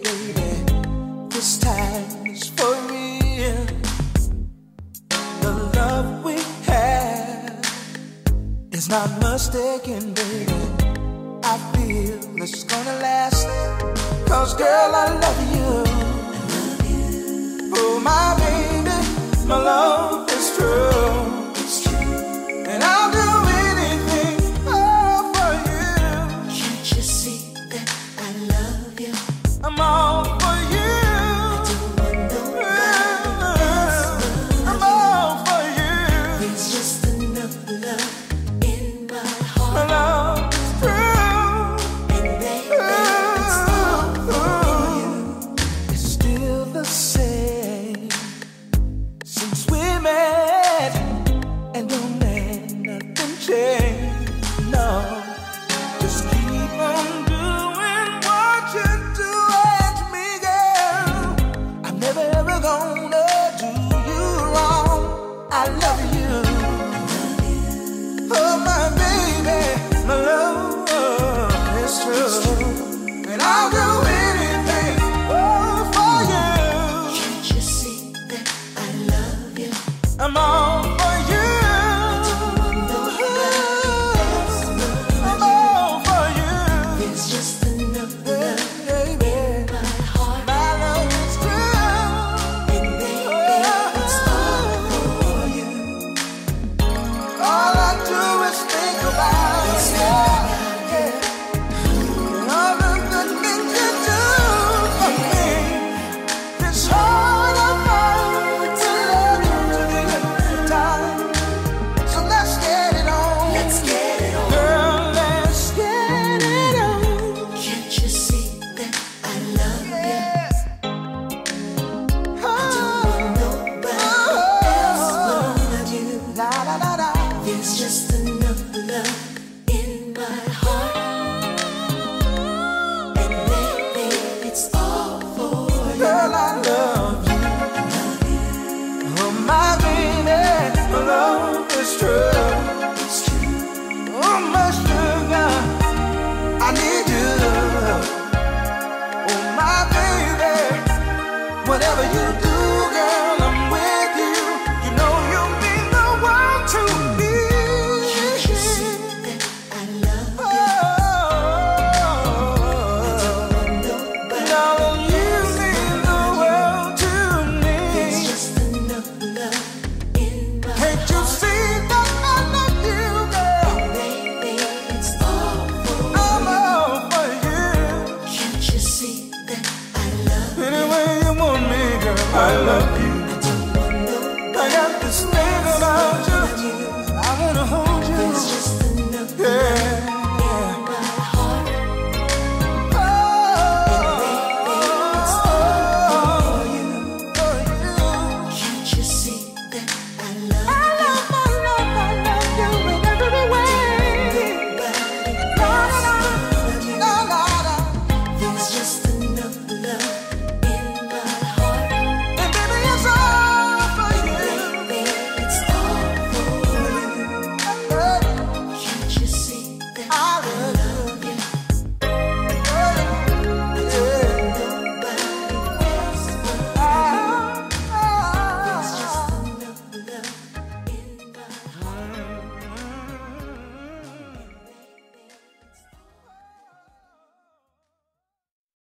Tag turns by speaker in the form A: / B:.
A: baby, this time is for real. The love we have is not mistaken, baby. I feel it's gonna last. Cause girl, I love you. Oh my baby, my love is true. And I'll do anything for you.
B: Can't you see that I love you?
A: I'm all for you.
B: I don't want nobody else but
A: I'm all for you.
B: There's just enough love in my heart.
A: My love is true.
B: And baby, it's all for you.
A: It's still the same since we met, and don't let nothing change. No, just keep on doing what you're doing to me, girl. I'm never ever gonna do you wrong. I love you. Oh my baby, my love is true, and I'll do anything for you.
B: Can't you see that I love you?
A: I'm all for you. I'm all for you.
B: There's just enough love
A: Baby,
B: in my heart.
A: my love is true.
B: And baby, it's all for you.
A: All I do is think about you. And all of the things you do for me. It's hard on mine to love you to the end of time. So let's get it on.
B: Let's get it on.
A: Girl, let's get it on.
B: Can't you see that I love you? I don't want nobody else but you.
A: La, la, la, la.
B: There's just enough love in my